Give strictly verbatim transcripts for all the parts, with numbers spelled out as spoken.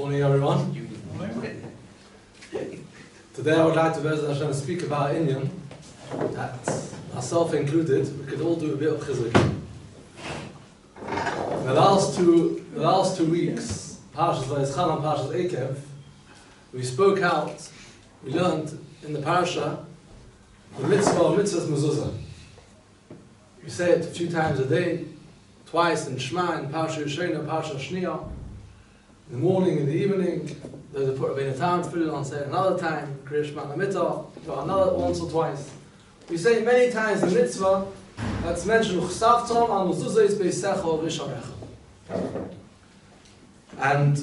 Morning, everyone. Today I would like to Be'ez Hashem speak about Inyan, that myself included, we could all do a bit of chizuk. The last two, the last two weeks, Parshas Vayizchan and Parshas Eikev, we spoke out, we learned in the parasha, the mitzvah of mitzvahs mezuzah. We say it a few times a day, twice in Shema, in Parsha Yishena, Parsha Shniya, in the morning, in the evening. Those who put Rabbeinu Tam put it on, say it another time, Kriya Shema Lamitah, another once or twice. We say many times the mitzvah that's mentioned, Uchsavtom al mezuzah is beisecha or risharecha. And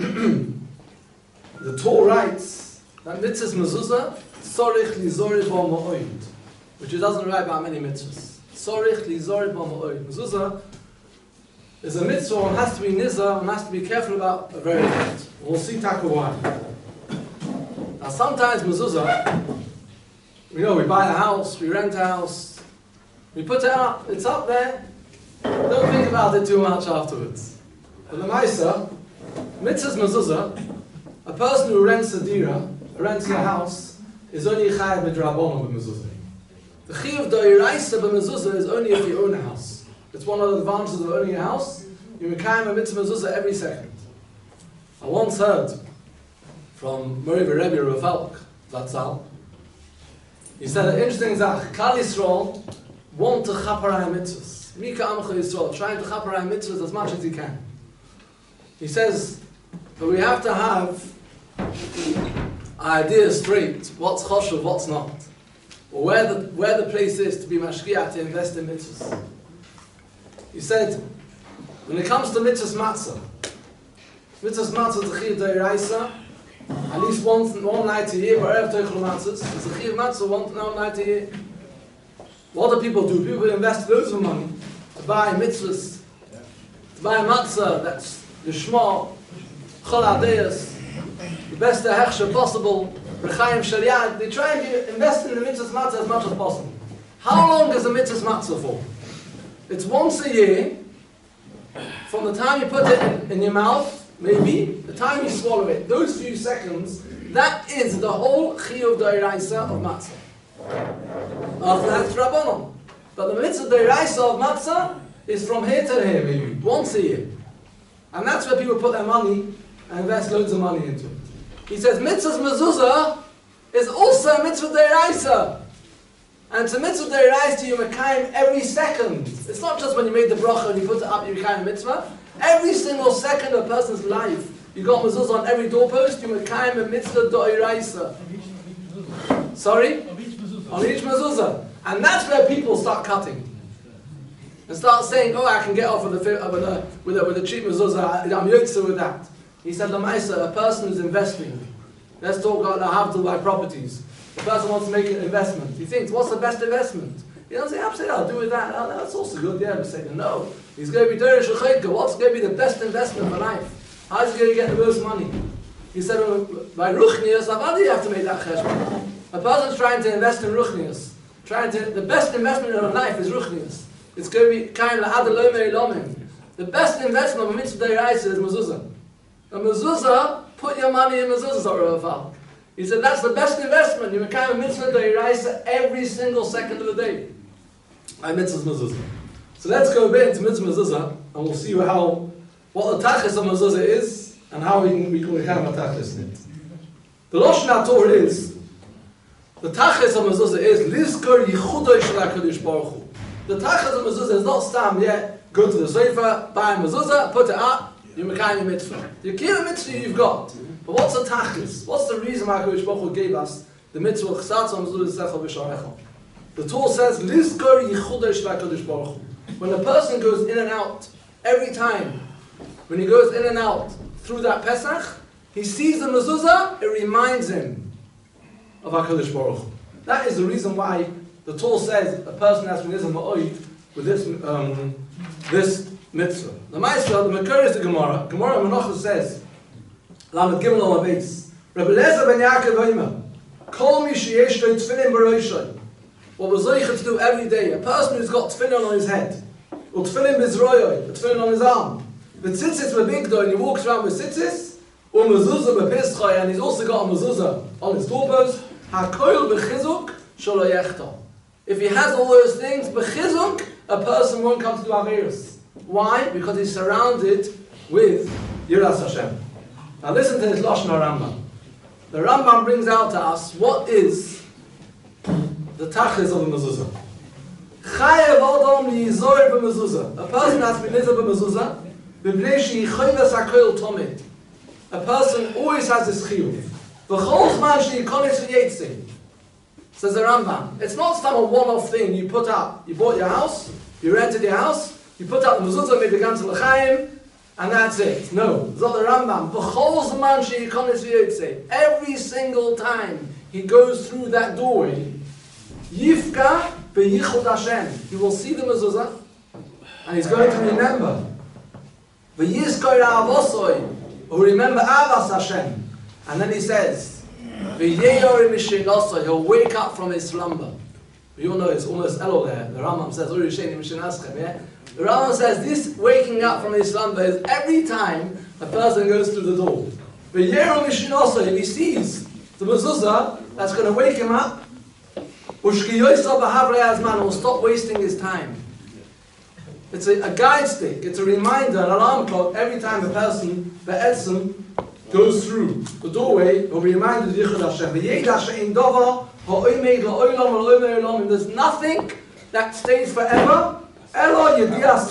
the Torah writes that mitzvahs mezuzah, Tzorich lizorich bo ma'oid, which it doesn't write about many mitzvahs. Tzorich lizorich bo ma'oid. Mezuzah is a mitzvah, one has to be nizar, one has to be careful about a very lot. We'll see taka why. Now sometimes mezuzah, you know, we buy a house, we rent a house, we put it up, it's up there, don't think about it too much afterwards. But the Maisa, mitzvahs mezuzah, a person who rents a dira, rents a house, is only chayav b'drabonon b'mezuzah. The chiyuv d'oraisa b'mezuzah is only if you own a house. It's one of the advantages of owning a house. You mekayim a mitzvah mezuzah every second. I once heard from Moriva Rebbe Rafalk Zatzal. He said an interesting zach. Klal Yisrael want to chaparai mitzvahs. Mika Amcha Yisrael, trying to chaparai mitzvahs as much as he can. He says, but we have to have ideas straight. What's choshev, what's not, or where the where the place is to be mashkiach, to invest in mitzvahs. He said, when it comes to mitzvahs matzah, mitzvahs matzah is a chiyuv d'oraisa, at least once one night a year. But erev toichel matzahs, it's a chiyuv matzah one, one night a year. What do people do? People invest loads of money to buy mitzvahs, to buy matzah that's lishma, chol adeyas, the best hechsher possible, rechaim shariah. They try and invest in the mitzvahs matzah as much as possible. How long is the mitzvahs matzah for? It's once a year, from the time you put it in, in your mouth, maybe, the time you swallow it, those few seconds, that is the whole chiyuv d'oraisa of matzah. After that, it's rabbanon. But the mitzvah d'oraisa of matzah is from here to here, maybe, once a year. And that's where people put their money and invest loads of money into it. He says, mitzvahs mezuzah is also a mitzvah d'oraisa. And it's a mitzvah d'oraisa you mekayim every second. It's not just when you made the bracha and you put it up, you mekayim mitzvah. Every single second of a person's life, you got mezuzah on every doorpost, you mekayim a mitzvah d'oraisa. Sorry? On each mezuzah. And that's where people start cutting. And start saying, oh, I can get off with a, with a, with a, with a cheap mezuzah, I'm yotze with that. He said, Lamaisa, a person who's investing, let's talk about the have to buy properties. The person wants to make an investment. He thinks, what's the best investment? He doesn't say, absolutely, I'll do with that. Oh, that's also good. Yeah, we say, no. He's going to be Dorish Shechayka. What's going to be the best investment for life? How's he going to get the most money? He said, by Ruchnias, how do you have to make that cheshbon? A person's trying to invest in Ruchnias. Trying to, the best investment in her life is Ruchnias. It's going to be kind of adalomei lomim. The best investment of mitzvah d'oraisa is mezuzah. A mezuzah, put your money in mezuzah, Zorah Rafal. He said, that's the best investment. You make a mitzvah d'oraisa every single second of the day. I mitzvahs mezuzah. So let's go a bit into mitzvah mezuzah, and we'll see how, what the tachlis of mezuzah is, and how we can, we can become a tachlis in it. The Lashon HaTorah is, the tachlis of mezuzah is, Lizkor yichudoi shel HaKadosh Baruch Hu. The tachlis of mezuzah is not stam yet, go to the sofa, buy a mezuzah, put it up, you make a mitzvah. You keep a mitzvah you've got. But what's the tachlis? What's the reason why HaKadosh Baruch Hu gave us the mitzvah chsatzah mezuzah secha v'sharecha? The Torah says, Lizkor yichudei shel HaKadosh Baruch Hu. When a person goes in and out, every time, when he goes in and out through that Pesach, he sees the mezuzah, it reminds him of HaKadosh Baruch Hu. That is the reason why the Torah says a person has to be ma'oid with this um, this mitzvah. The Maisra, the Makar is the Gemara. Gemara Menachos says, Lamed Gimel on the base. Rabbi Lezer ben Yaakov Omer, Kol mi sheyesh lo tefillin b'roshoi. What we're zoicha to do every day, a person who's got tefillin on his head, or tefillin b'zroyoi, a tefillin on his arm, with tzitzis b'bigdo, and he walks around with tzitzis, Um mezuzah bepischai, and he's also got a mezuzah on his doorpost. Hakoil bechizuk shelo yechta. If he has all those things, bechizuk, a person won't come to do averus. Why? Because he's surrounded with Yiras Hashem. Now listen to this Lashon Rambam. The Rambam brings out to us what is the tachlis of a mezuzah. Chayev Adam liyizoyer b'mezuzah. A person has to be nizar b'mezuzah. B'bnei sheyichayves hakoil tomid. A person always has this chiyuv. V'chol zman sheyikonis v'yetzei. Says the Rambam. It's not some a one-off thing you put up. You bought your house, you rented your house, you put up the mezuzah, maybe began to l'chaim, and that's it. No. Zot the Rambam. V'chol zman sheyikonis v'yetzei. Every single time he goes through that doorway, Yifka beyichud Hashem. He will see the mezuzah, and he's going to remember. V'yizkor avosoi. Who remember Avas Hashem. And then he says, V'yeyor mishinosoi. He'll wake up from his slumber. We all know it's almost Elul there. The Rambam says, Uri Sheni Mishinaschem. Yeah? The Rambam says this waking up from his slumber is every time a person goes through the door. V'yeyor mishinosoi. If he sees the mezuzah, that's going to wake him up. Ushkiyoysa b'havrei hazman. Will stop wasting his time. It's a, a guide stick, it's a reminder, an alarm clock, every time a person, be'etzim, goes through the doorway, will be reminded of Yichud Hashem. There's nothing that stays forever. Only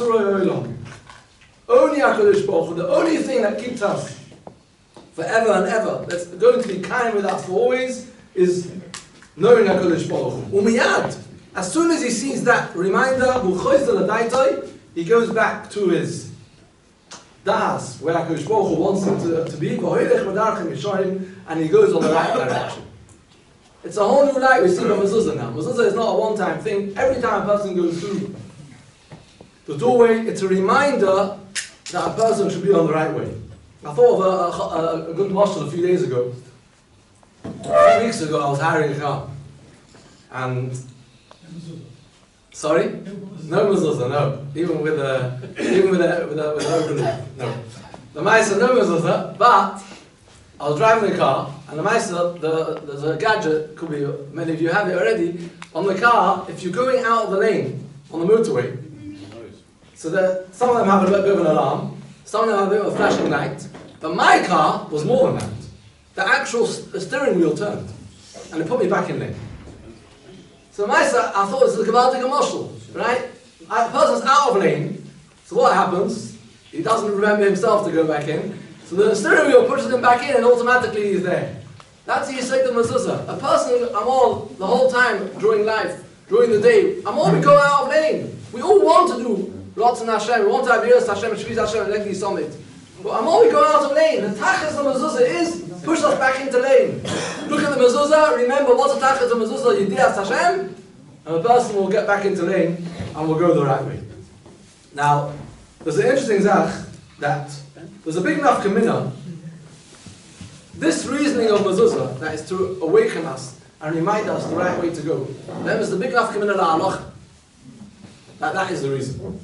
HaKadosh Baruch Hu, the only thing that keeps us forever and ever, that's going to be kind with us for always, is knowing HaKadosh Baruch Hu. Umiyad, as soon as he sees that reminder, he goes back to his das, where HaKadosh Baruch Hu wants him to, to be, and he goes on the right direction. It's a whole new light we see on mezuzah now. Mezuzah is not a one-time thing. Every time a person goes through the doorway, it's a reminder that a person should be on the right way. I thought of a, a, a good mashal a few days ago. A few weeks ago, I was hiring a car, and sorry? No mezuzah, no. Even with a, even with a, with a, with an open, no. The Maisa, no mezuzah, but I was driving the car, and the Maisa, the, there's a gadget, could be, many of you have it already, on the car, if you're going out of the lane, on the motorway, so that some of them have a bit of an alarm, some of them have a bit of a flashing light, but my car was more than that. The actual st steering wheel turned, and it put me back in lane. So Maisa, I thought it was a Gavaldik Mashal, right? A person's out of lane, so what happens? He doesn't remember himself to go back in, so the steering wheel pushes him back in and automatically he's there. That's the Yisrael Mezuzah. A person, I'm all, the whole time during life, during the day, I'm all we go out of lane. We all want to do Ratzon Hashem, we want to have Yiras Hashem, Shviz Hashem, and Lekli Summit. But I'm all we go out of lane. The Tachlis of Mezuzah is push us back into lane. Look at the Mezuzah, remember what's the Tachlis of Mezuzah, Yiras Hashem, and the person will get back into lane and will go the right way. Now, there's an interesting zach that there's a big enough kamina. This reasoning of mezuzah, that is to awaken us and remind us the right way to go, then there's the big enough kamina la'aloch. That that is the reason.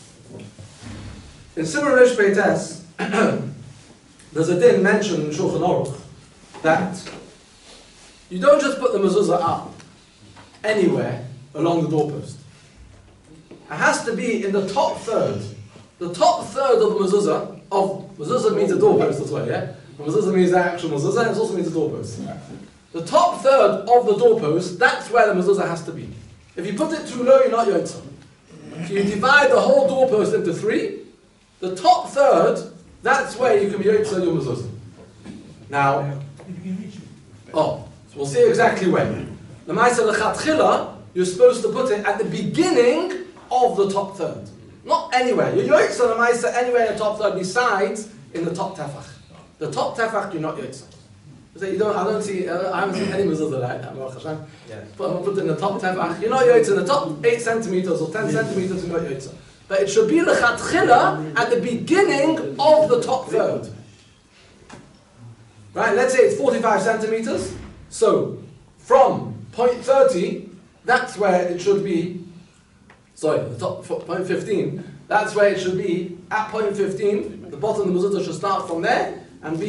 In Simon Rish Peites, there's a din mentioned in Shulchan Aruch that you don't just put the mezuzah up anywhere along the doorpost. It has to be in the top third. The top third of the mezuzah, of mezuzah means a doorpost as well, yeah? Mezuzah means the actual mezuzah, and it also means a doorpost. The top third of the doorpost, that's where the mezuzah has to be. If you put it too low, you're not yotza. If you divide the whole doorpost into three, the top third, that's where you can be yotza your mezuzah. Now, oh, so we'll see exactly when. The Ma'aseh L'Chatchila, you're supposed to put it at the beginning of the top third. Not anywhere. You're yotza the Ma'aseh anywhere in the top third, besides in the top tefach. The top tefach, you're not yotza. So you don't, I don't see, I haven't seen any mezuzah like that, Baruch Hashem. Yeah. But put it in the top tefach. You're not yotza in the top eight centimeters or ten centimeters, you're not yotza. But it should be l'chatchila at the beginning of the top third. Right? Let's say it's forty-five centimeters. So from point thirty, that's where it should be. Sorry, the top point fifteen. That's where it should be at point fifteen. The bottom of the mezuzah should start from there and be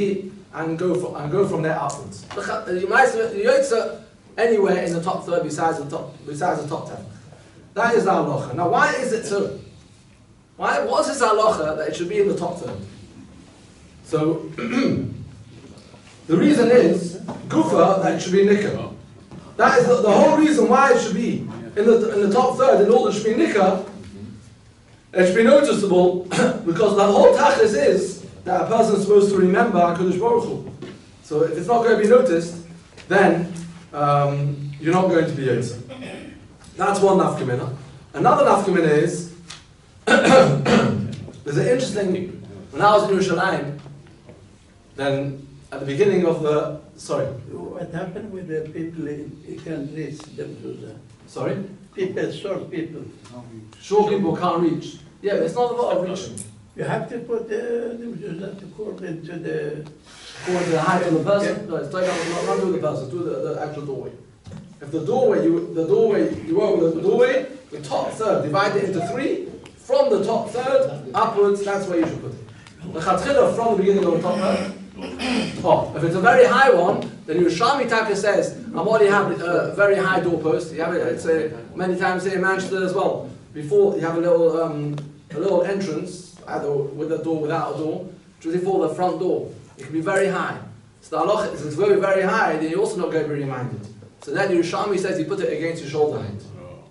and go from and go from there upwards. You might Yotza anywhere in the top third besides the top besides the top ten. That is the halacha. Now, why is it so? Why? What is this halacha that it should be in the top third? So the reason is gufa that it should be nikah. That is the, the whole reason why it should be in the in the top third. In order to be nikah, it should be noticeable because the whole tachlis is that a person is supposed to remember HaKadosh Baruch Hu. So if it's not going to be noticed, then um, you're not going to be Yotza. That's one nafkamina. Another nafkamina is there's an interesting. When I was in Yerushalayim, then at the beginning of the sorry. What happened with the people in can't reach them? Sorry. People, short people. Short people can't reach. Yeah, it's not about reaching. You have to put the mezuzah according to the According to the height of the person. No, it's taken not, not do the person, do the, the actual doorway. If the doorway you the doorway you work with the doorway, the top third, divide it into three. From the top third upwards, that's where you should put it. The chatchila from the beginning of the top third. Oh, if it's a very high one, then Yerushalmi Taka says, and what do you have a very high doorpost? You have it. It's a, many times here in Manchester as well. Before you have a little um, a little entrance, either with a door, without a door, which is called the front door. It can be very high. So the halach is, if it's very very high, then you're also not going to be reminded. So then Yerushalmi says you put it against your shoulder height.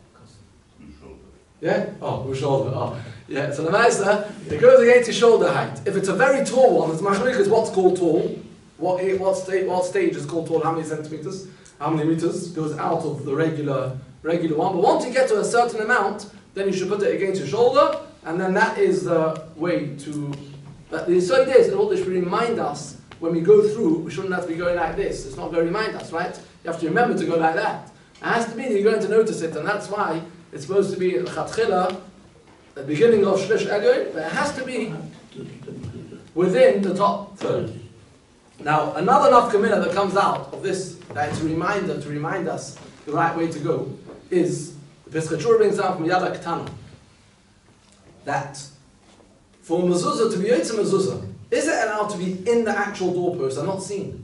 Yeah? Oh, your shoulder. Oh. Yeah, so the Maisa, it goes against your shoulder height. If it's a very tall one, it's machloek is what's called tall. What, what, stage, what stage is called tall? How many centimeters? How many meters goes out of the regular regular one? But once you get to a certain amount, then you should put it against your shoulder, and then that is the way to. But the Yisod is in order to remind us when we go through, we shouldn't have to be going like this. It's not going to remind us, right? You have to remember to go like that. It has to be that you're going to notice it, and that's why it's supposed to be chatchila, the beginning of Shlish Elyon, but it has to be within the top third. Now, another nafkamina that comes out of this, that it's a reminder to remind us the right way to go, is the Pesach Shur brings down from Yad HaKetana that for mezuzah to be Yotze mezuzah, is it allowed to be in the actual doorpost and not seen?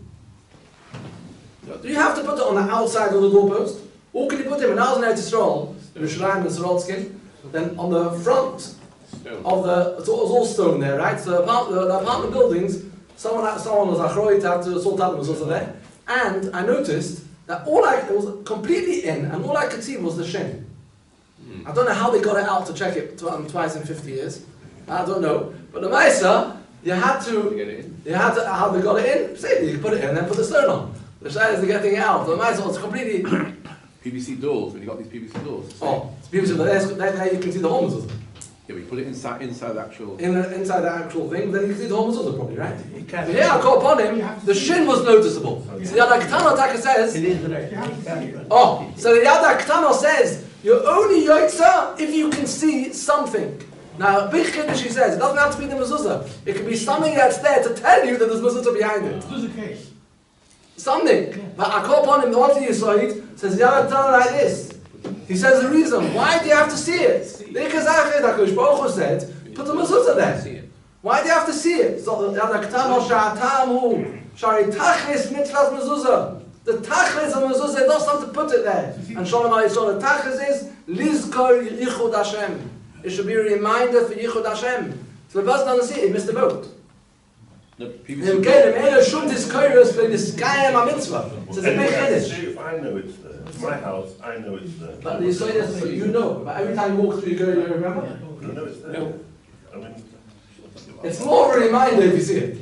Do you have to put it on the outside of the doorpost? Or can you put it in Eretz Yisrael, in Yerushalayim and Sorodskin, then on the front of the, it's all, it's all stone there, right? So the apartment, the, the apartment buildings, someone, someone was achroit to sort out the mezuzah there, and I noticed that all I, it was completely in, and all I could see was the shin. I don't know how they got it out to check it tw- twice in fifty years. I don't know. But the Maisa, you had to, you had to, how they got it in? Say, you put it in and then put the stone on. The Shai is getting it out. The Maisa was completely... P V C doors, when you got these P V C doors. Oh, it's P V C, but there, there you can see the whole mezuzah. Yeah, but you put it inside, inside the actual... In the, inside the actual thing, then you can see the whole mezuzah probably, right? You can't. But here I call upon him, the shin was noticeable. So the Yad HaKetana Taka says... It is right. You can't. Oh, so the Yad HaKetana says, you're only Yotza if you can see something. Now, Big Kiddush, he says, it doesn't have to be the mezuzah. It can be something that's there to tell you that there's mezuzah behind it. Who's the case? Something. But I call upon him, the one to Yisrael, says, Yad HaKetana like this. He says the reason. Why do you have to see it? The Ikazach HaKadosh Baruch Hu said, put the mezuzah there. Why do you have to see it? So the Yad HaKetana sha'atamu, shari tachlis mitzvahs mezuzah. The tachlis of mezuzah, it doesn't have to put it there. And Shalom Aleichem, the tachlis is, lizkor yichud Hashem. It should be a reminder for yichud Hashem. So the person doesn't see it, he missed the boat. No, P V Him C kelim elo shum diskoyros b'niskayim ha-mitzvah. So it's a big Anyway, chiddush. if I know it's there. It's my house, I know it's there. But the Yisrael is, so you know. But every time you walk through, you go, you remember? I know it's there. No. I mean, It's more of a reminder if you see it.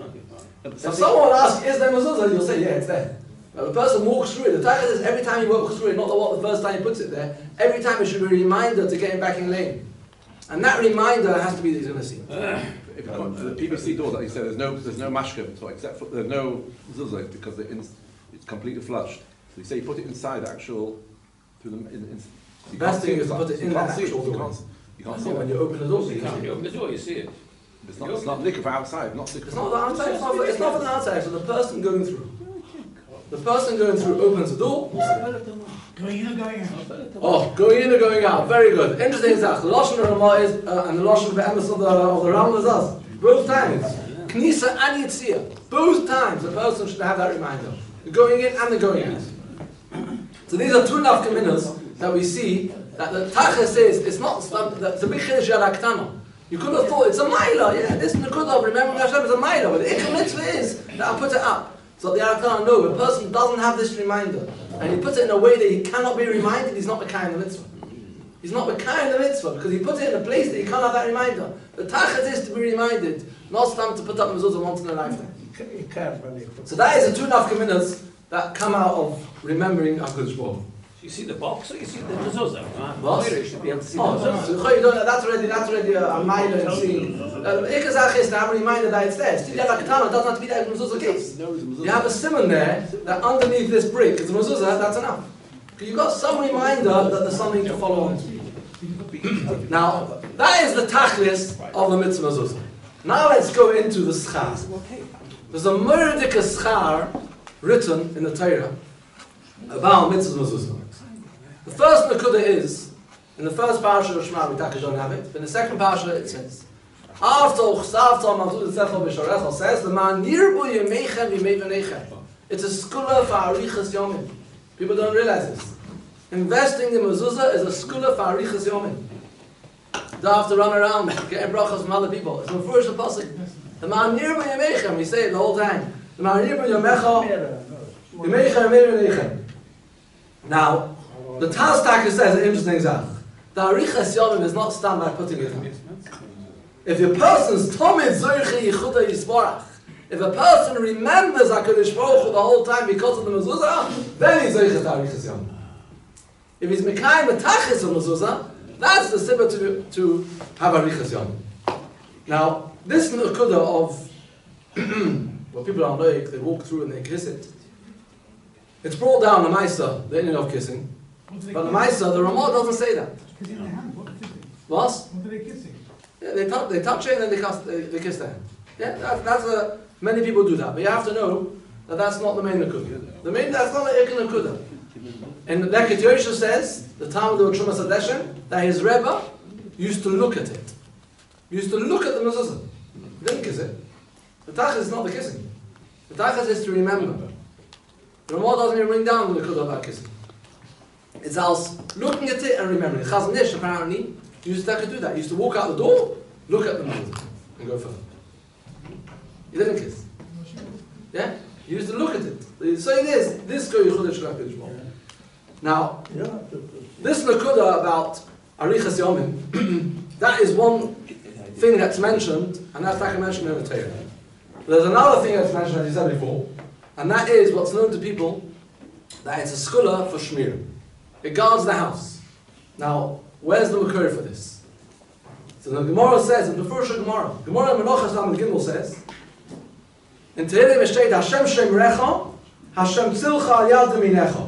If someone asks, is there mezuzah? You'll say, yeah, it's there. But the person walks through it. The time is every time he walks through it, not the, what the first time he puts it there. Every time it should be a reminder to get him back in lane. And that reminder has to be that he's going to see it. If you put the P V C doors, like you said, there's no there's no mashka, so except for there's no zuzah because in, it's completely flushed. So you say you put it inside the actual through the. In, in, The best thing is to put it in the the actual You door. can't, you can't see When it. you open the door, so you You can see it. open the door, you see it. It's not. It's not liquor for outside. Not liquor. It's not the outside, it's not, for, it's not for the outside, so the person going through. The person going through opens the door. Going in or going out? Oh, going in or going out, very good. Interesting is that the Lashon of Ramah is, uh, and the Lashon of the Emes of the, of the Rambam is us. Both times. Knisa and Yitzia. Both times a person should have that reminder. The going in and the going out. So these are two nafkaminas that we see that the Tachas says it's not the the big chiddush yalaktana. You could have thought it's a maila, yeah, this Nakudah of remembering Hashem is a maila, but the ikar mitzvah is that I put it up. So the yalaktana, no, a person doesn't have this reminder, and he puts it in a way that he cannot be reminded, he's not Mekayim the mitzvah. He's not Mekayim the mitzvah, because he puts it in a place that he can't have that reminder. The Tachas is to be reminded, not time to put up mezuzah once in a lifetime. You can't really. So that is the two nafkaminas that come out of remembering HaKadosh Baruch Hu. You see the box or you see the mezuzah? What? You should be able to see the Oh, mezuzah. so you don't, that's already, that's already a, a mile and seeing. The Ikazach is to have a reminder that it's there. Still, the Katana doesn't have to be there in the mezuzah case. You have a simon there, that underneath this brick is a mezuzah, that's enough. You've got some reminder that there's something to follow on to. Now, that is the tachlis of the mitzvah mezuzah. Now let's go into the schar. There's a murdik schar written in the Torah about mitzvah mezuzah. The first nakuda is, in the first parasha of Shema, we don't have it. In the second parasha it says, after Uchsavta Mavzud Tzechel B'Sharecha says, the man Yirbu Yemechem Yimei V'nechem. It's a skula for Arichas Yomim. People don't realize this. Investing in mezuzah is a skula for Arichas Yomim. You don't have to run around getting brachas from other people. It's a first apostle. The man Yirbu Yemechem, we say it the whole time. The man Yirbu Yemechem Yemechem Yimei V'nechem. Now, the Taz says an interesting thing. The Arichas Yomim is not stand by putting it on. If a person's Tomid Zoichi Yichuda Yisborach, if a person remembers HaKadosh Baruch Hu the whole time because of the mezuzah, then he's Zoichi Arichas Yomim. If he's Mekayim B'tachis of mezuzah, that's the sibah to, to have Arichas Yomim. Now, this Nekuda of what people are like, they walk through and they kiss it. It's brought down the Maisa, the ending of kissing. But the Maisa, the Ramah doesn't say that. Kissing their hand. What kissing? What? What are they kissing? Yeah, they touch, they touch it and then they, cast, they, they kiss their hand. Yeah, that, that's a, many people do that. But you have to know that that's not the main Nakuda. The main, that's not the Ikon Nakuda. And Leket Yosha says, the Talmud of Trumas Hadeshem, that his Rebbe used to look at it. He used to look at the mezuzah. He didn't kiss it. The Tachas is not the kissing. The Tachas is to remember. The Ramah doesn't even bring down the Nakuda about kissing. It's else looking at it and remembering. Chazon Ish apparently used to do that. He used to walk out the door, look at the mezuzah, and go further. He didn't kiss. Yeah? He used to look at it. So it is. This go Yichud HaShekach Baruch. Now, this Nakuda about Arichas Yomim, that is one thing that's mentioned, and that's like I mentioned in the Torah. There's another thing that's mentioned, as you said before, and that is what's known to people that it's a skula for Shmir. It guards the house. Now, where's the Makor for this? So the Gemara says, in the first Gemara, Gemara Menachas Lamed Gimel says, in Tehillim it states, Hashem Shem Recha, Hashem Tzilcha Al Yad Minecha.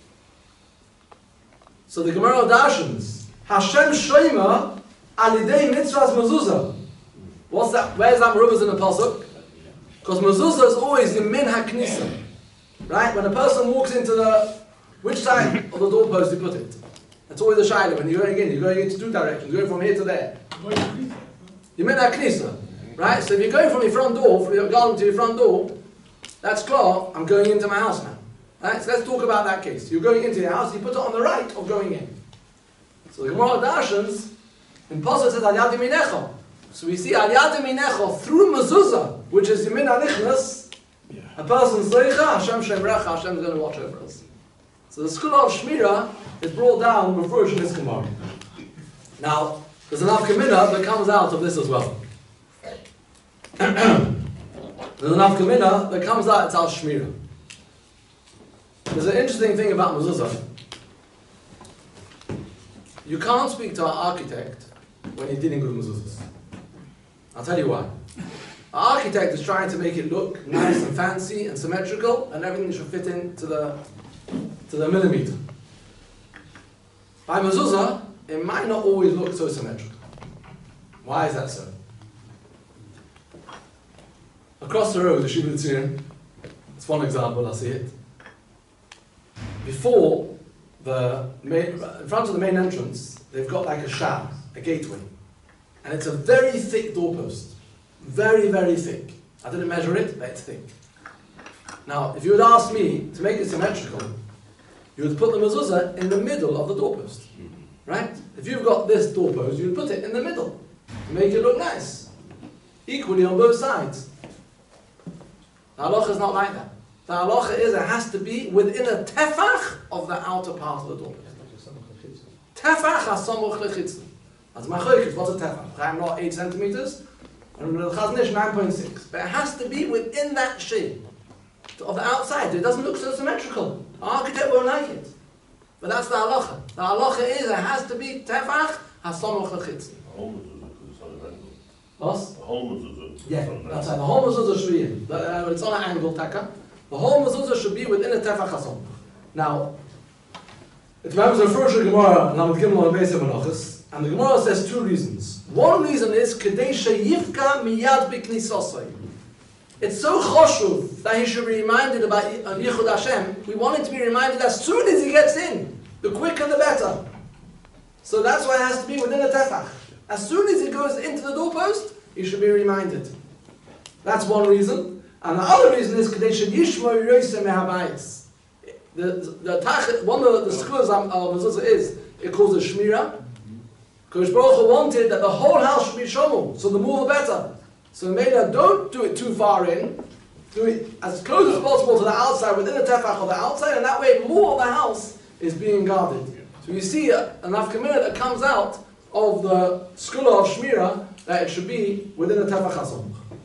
So the Gemara darshans, Hashem Shema Al Yidei Mitzvahs Mezuzah. What's that? Where's that merubas in the pasuk? Because mezuzah is always the min haknisa, right? When a person walks into the, which side of the doorpost you put it? That's always the shayla. When you're going in, you're going into two directions. You're going from here to there. You min haknisa, right? So if you're going from your front door, from your garden to your front door, that's clear. I'm going into my house now. Right? So let's talk about that case. You're going into your house. You put it on the right of going in. So the Gemara darshans in pasuk says al yad minecha. So we see al yad minecha through mezuzah, which is Yemin HaNichnas, a person's Zeicha, Hashem Shem Recha, Hashem is going to watch over us. So the school of Shmira is brought down with version in this Gemara. Now, there's an Afkamina that comes out of this as well. There's an Afkamina that comes out, it's Al Shmira. There's an interesting thing about mezuzah. You can't speak to an architect when you're dealing with mezuzahs. I'll tell you why. An architect is trying to make it look nice and fancy and symmetrical, and everything should fit in to the, to the millimeter. By mezuzah, it might not always look so symmetrical. Why is that so? Across the road, the Shiva Tzir, it's one example, I see it. Before the main, in front of the main entrance, they've got like a shah, a gateway. And it's a very thick doorpost. Very, very thick. I didn't measure it, let's think. Now, if you would ask me to make it symmetrical, you would put the mezuzah in the middle of the doorpost. Right? If you've got this doorpost, you would put it in the middle to make it look nice. Equally on both sides. The halacha is not like that. The halacha is it has to be within a tefach of the outer part of the doorpost. Tefach hasamuch lechitzon. That's my choiket. What's a tefach? I'm not eight centimeters. And the Chazon Ish nine point six. But it has to be within that shape of the outside. It doesn't look so symmetrical. The architect won't like it. But that's the halacha. The halacha is it has to be tefach hasamuch lechitzon. The whole mezuzah is on an angle. What? The whole mezuzah is Yeah, on an that's angle. right. The whole mezuzah should be in. The, uh, it's on an angle, taka. The whole mezuzah should be within a tefach hasamuch. Now, it remembers a first Gemara, Lamed Gimel on Beis Menachos, and the Gemara says two reasons. One reason is Kedei sheyivka miyad b'knisosai. It's so choshuv that he should be reminded about uh, Yichud Hashem. We want him to be reminded as soon as he gets in. The quicker the better. So that's why it has to be within a tefach. As soon as he goes into the doorpost, he should be reminded. That's one reason. And the other reason is Kedei sheyishmo yiroisem mehabayis. The, the, the one of the schools of mezuzah is it calls it shmira. Kodesh Baruch Hu wanted that the whole house should be shomul, so the more the better. So made that don't do it too far in, do it as close as possible to the outside, within the tefach of the outside, and that way more of the house is being guarded. So you see uh, an afkamina that comes out of the school of shmira that it should be within the tefach hasamuch.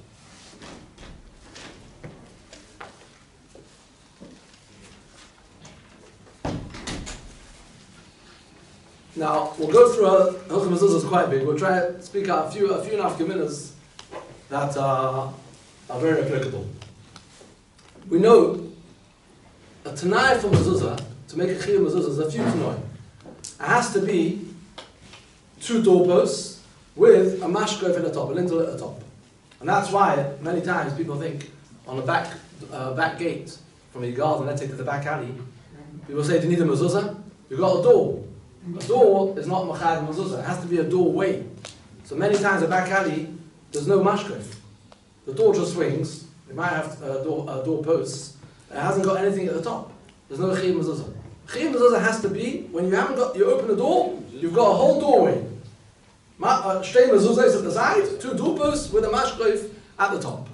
Now, we'll go through a Hilchos Mezuzah is quite big. We'll try to speak out a few a few nafkaminas that uh, are very applicable. We know a tanai for mezuzah, to make a chiyuv mezuzah, is a few tanai. It has to be two doorposts with a mashkov at the top, a lintel at the top. And that's why many times people think on the back uh, back gate from your garden, let's say to the back alley, people say, do you need a mezuzah? You've got a door. A door is not machayv mezuzah. It has to be a doorway. So many times a back alley, there's no mashkov. The door just swings. It might have uh, door, uh, door posts. It hasn't got anything at the top. There's no chiyuv mezuzah. Chiyuv mezuzah has to be when you haven't got. You open the door. You've got a whole doorway. Shtei mezuzah is at the side. Two door posts with a mashkov at the top.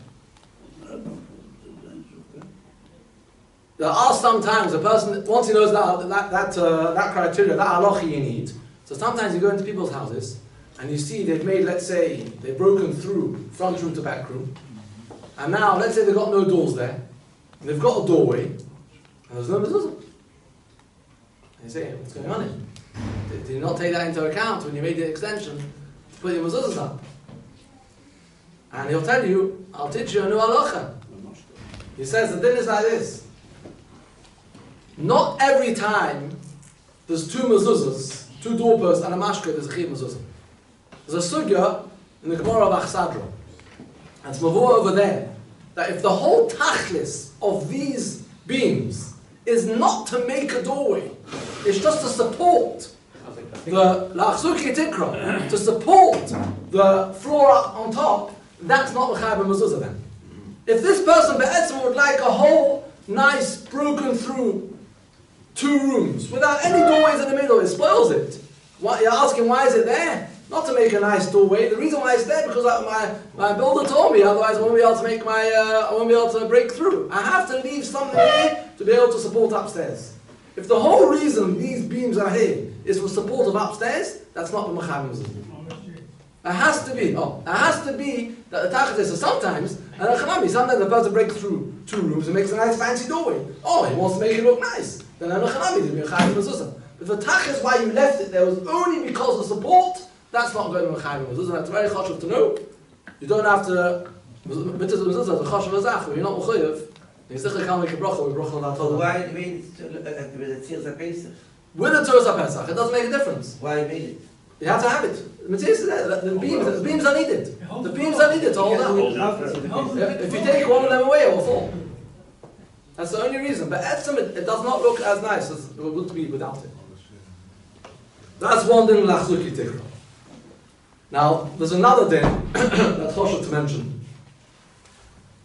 There are sometimes a person, once he knows that that that, uh, that criteria, that halacha you need. So sometimes you go into people's houses and you see they've made, let's say, they've broken through front room to back room, and now let's say they've got no doors there, and they've got a doorway, and there's no mezuzah. And you say, what's going on here? Did, did you not take that into account when you made the extension to put your mezuzahs up? And he'll tell you, I'll teach you a new halacha. He says the din is like this. Not every time there's two mezuzahs, two doorposts and a mashkov, there's a chiyuv mezuzah. There's a sugya in the Gemara of Achsadra, and it's mavur over there, that if the whole tachlis of these beams is not to make a doorway, it's just to support the lachzuki tikra, to support the floor up on top, that's not machayv mezuzah then. If this person be'etzim would like a whole nice broken through two rooms without any doorways in the middle, it spoils it. Why, you're asking why is it there? Not to make a nice doorway. The reason why it's there because I, my my builder told me. Otherwise, I won't be able to make my uh, I won't be able to break through. I have to leave something here to be able to support upstairs. If the whole reason these beams are here is for support of upstairs, that's not the machayv mezuzah. It has to be. Oh, it has to be that the tachlis is sometimes and a chanami. Sometimes the person breaks through two rooms and makes a nice fancy doorway. Oh, he wants to make it look nice. Then a chanami to be a chayv mezuzah. If the tachlis why you left it there was only because of support, that's not going to be a chayv mezuzah. That's very chashuv to know. You don't have to. Mitzvah mezuzah is a chashuv azach. When you're not mechuyev, you still can't make a bracha with bracha on that But why do you made it with the Tzir Pesach? with the Torah Pesach, it doesn't make a difference. Why made it? You have to have it. The materials is there. The, the beams, the beams are needed. The beams are needed to hold up. If, if you take one of them away, it will fall. That's the only reason. But etzem, it, it does not look as nice as it would be without it. That's one din l'achzuki tikra. Now, there's another din that's choshev to mention.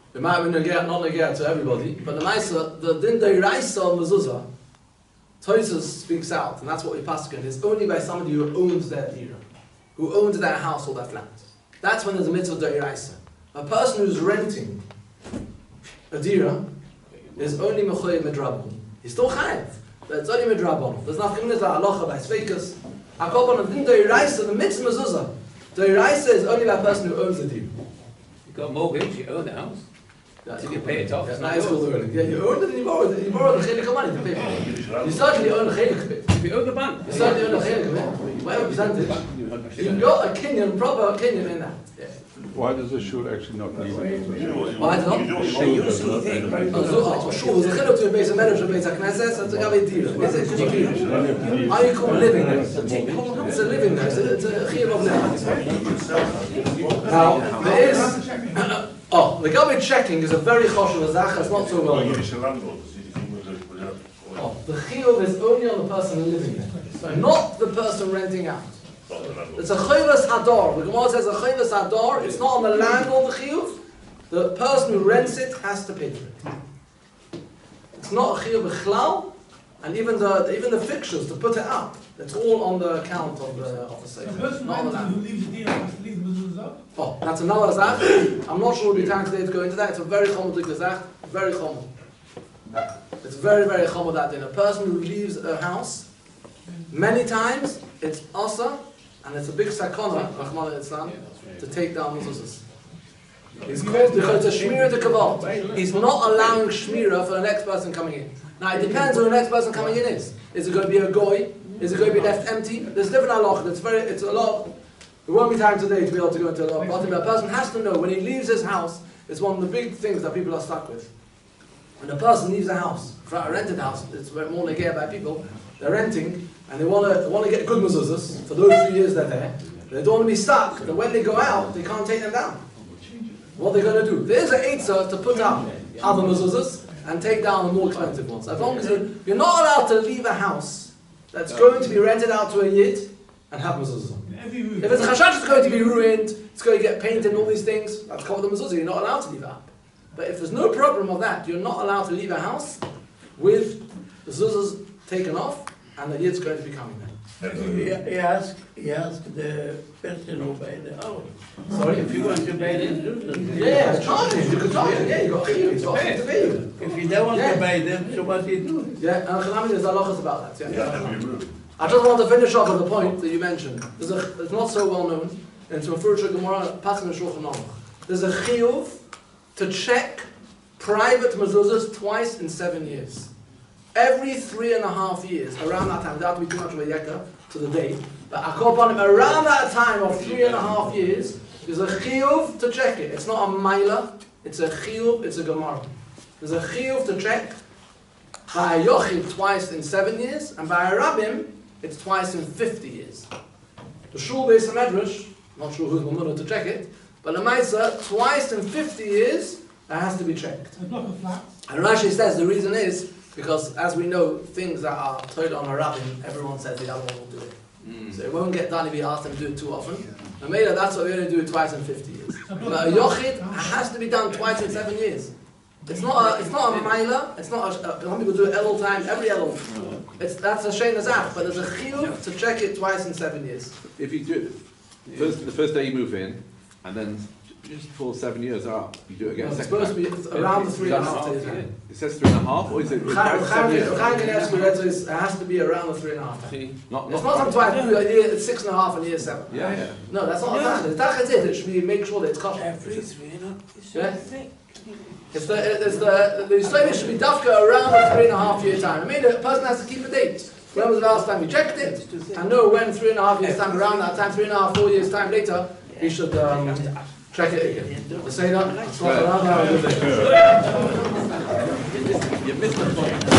It might be negea, not negea to everybody, but the Maisa, the din deiraisa on mezuzah, Tosfos speaks out, and that's what we pass in, is only by somebody who owns their dira, who owns their house or their flat. That's when there's a mitzvah deiraisa. A person who's renting a dira is only mechoyev midrabon. He's still chayev, but it's only midrabon. There's nothing in this like halacha by sveikas. Akobon of din deiraisa, the mitzvah mezuzah. Deiraisa is only by a person who owns the dira. You got a mortgage, you own the house. That's If you pay it off, Yeah, it's now not it's called yours. owning. Yeah, you own it and you borrow it. You borrow the chelik of money to pay for it. You certainly own a chelik of it. If you own the bank, You certainly own a chelik of it. Whatever percentage. You've got a kinyan, proper kinyan in that. Yeah. Why does the shul actually not leave it? You know what you Why want. not? You know what you Shul want. does not leave it. Oh, so- oh, sure, there's a chiluk to a base of medrash, a base of knesset, so it's a gabi deal. Is it? Just a deal. How you call living there? It's a living there. It's a, it's a chiyuv of living. Now, there is... Oh, the gabi checking is a very choshev zach, it's not so well known. You're a landlord. It's easy to move it, but yeah. Oh, the chiyuv is only on the person living there, so not the person renting out. Not the landlord. It's a chayvus hadar. The Gemara says a chayvus hadar. It's not on the landlord the chiyuv. The person who rents it has to pay for it. It's not a chiyuv b'chlal, and even the even the fixtures to put it up. It's all on the account of the of the The sale, person not on the renting landlord. who leaves the deal has to leave the mezuzah. Oh, that's another zach. I'm not sure we'll be time today to go into that. It's a very common zach. Very common. It's very very common that in a person who leaves a house many times it's asa. And it's a big sakana, Rahman al-Islam, to take down mezuzahs. He's called because it's a shmira to kavod. He's not allowing shmira for the next person coming in. Now it depends who the next person coming in is. Is it going to be a goy? Is it going to be left empty? There's different halach. It's very, it's a lot. There won't be time today to be able to go into a lot. But a person has to know when he leaves his house. It's one of the big things that people are stuck with. When a person leaves a house, for a rented house, it's more like by people. They're renting. And they want to want to get good mezuzahs for those few years they're there. They don't want to be stuck. That when they go out, they can't take them down. What are they going to do? There's an eitzah to put up other mezuzahs and take down the more expensive ones. As long as you, you're not allowed to leave a house that's going to be rented out to a yid and have mezuzahs. Every room. If it's a chashash, it's going to be ruined. It's going to get painted and all these things. That's called the mezuzah. You're not allowed to leave it up. But if there's no problem of that, you're not allowed to leave a house with the mezuzahs taken off. And the yid's going to be coming there. He, he asked, he asked the person who buy the house. Sorry? If you want to buy the mezuzah. Yeah, charge him. You can charge him. Yeah, you got to you got to pay you. If he don't want Yeah. to buy them, so what he do? Yeah, and Chanami, there's halachas about that. Yeah, Yeah. every room. I just want to finish off with the point that you mentioned. There's a, it's not so well known. And it's referred to Gemara, Pasuk and Shulchan Aruch. There's a chiyuv to check private mezuzahs twice in seven years. Every three and a half years, around that time, without to be too much of a yekka to the date, but I call upon him around that time of three and a half years, there's a chiyuv to check it. It's not a maila, it's a chiyuv, it's a gemara. There's a chiyuv to check by a yochid twice in seven years, and by a rabbim, it's twice in fifty years. The shul beis medrash, not sure who's mamuna to check it, but the maisa, twice in fifty years, that has to be checked. A block of flats. And Rashi says the reason is because, as we know, things that are told on a rabbin, everyone says the other one will do it. Mm. So it won't get done if you ask them to do it too often. And maybe that's why we only do it twice in fifty years. But a yochid has to be done twice in seven years. It's not a, it's not a maila, it's not a, some people do it elul time, every elul. It's, that's a shein azach, but there's a chiyuv to check it twice in seven years. If you do it, first, the first day you move in, and then just before seven years up, you do it again. No, it's second supposed to be time. it's around the three and a half It days. It says three and a half, or is it twice seven years? has to be around the three and a half. See, Not, It's not, not some twice, a year, it's six and a half and year seven. yeah, yeah. No, that's not a tachlis. Tachlis is it should be make sure that it's kosher. Every three and a half. Yeah? It's the it's the the Yisraelis should be dafka around the three and a half year time. I mean, a person has to keep a date. When was the last time he checked it? And know when three and a half years time, around that time, three and a half, four years time later, he should um, check it again. The Seder, it's not around now. You missed the point.